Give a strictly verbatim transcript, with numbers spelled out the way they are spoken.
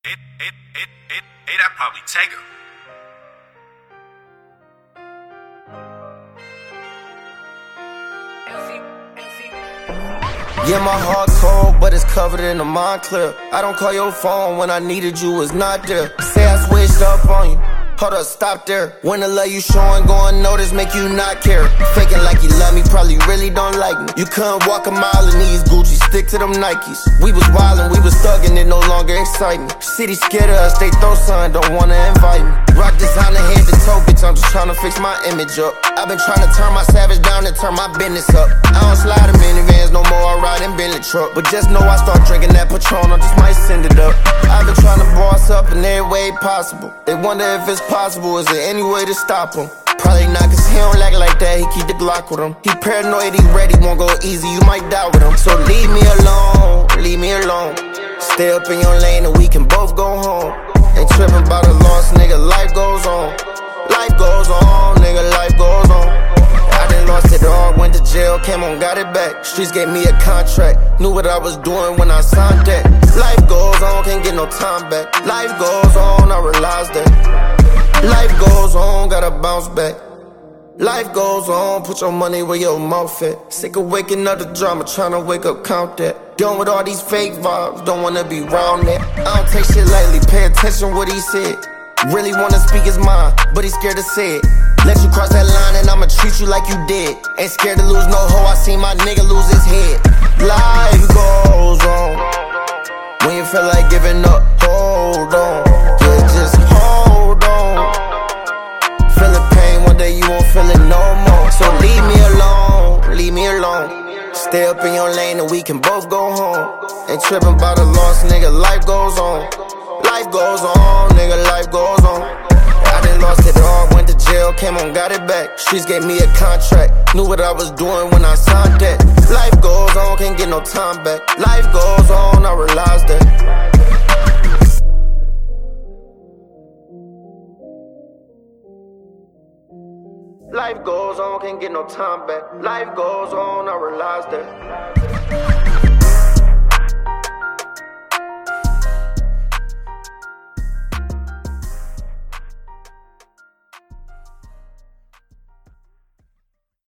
it, it, it, it, it, that probably take her. Yeah, my heart cold, but it's covered in a mind clear. I don't call your phone when I needed you, it's not there. Say I switched up on you. Hold up, stop there. When the love you showing, go unnoticed, make you not care. Faking like you love me, probably really don't like me. You couldn't walk a mile in these Gucci, stick to them Nikes. We was wildin', we was thuggin', it no longer excite me. City scared of us, they throw sun, don't wanna invite me. Rock designer head to toe, bitch, I'm just tryna fix my image up. I've been tryna turn my savage down and turn my business up. I don't slide in minivans no more, I ride in Bentley truck. But just know I start drinking that Patron, I just might send it up. I've been tryna boss up in every way possible. They wonder if it's possible, is there any way to stop him? Probably not, cause he don't act like that, he keep the Glock with him. He paranoid, he ready, won't go easy, you might die with him. So leave me alone, leave me alone. Stay up in your lane and we can both go home. Ain't tripping about a lost nigga, life goes on. Life goes on, nigga, life goes on. I done lost it all, went to jail, came on, got it back. Streets gave me a contract, knew what I was doing when I signed that. Life goes on, can't get no time back. Life goes on, I realized that. Life goes on, gotta bounce back. Life goes on, put your money where your mouth at. Sick of waking up the drama, tryna wake up, count that. Done with all these fake vibes, don't wanna be round that. I don't take shit lightly, pay attention what he said. Really wanna speak his mind, but he's scared to say it. Let you cross that line and I'ma treat you like you did. Ain't scared to lose no hoe, I seen my nigga lose his head. Life goes on, when you feel like giving up, hold on. Yeah, just hold on. Feeling pain, one day you won't feel it no more. So leave me alone, leave me alone. Stay up in your lane and we can both go home. Ain't tripping about a lost nigga, life goes on. Life goes on, nigga, life goes on. I done lost it all, went to jail, came on, got it back. Streets gave me a contract, knew what I was doing when I signed that. Life goes on, can't get no time back. Life goes on, I realized that. Life goes on, can't get no time back. Life goes on, I realized that.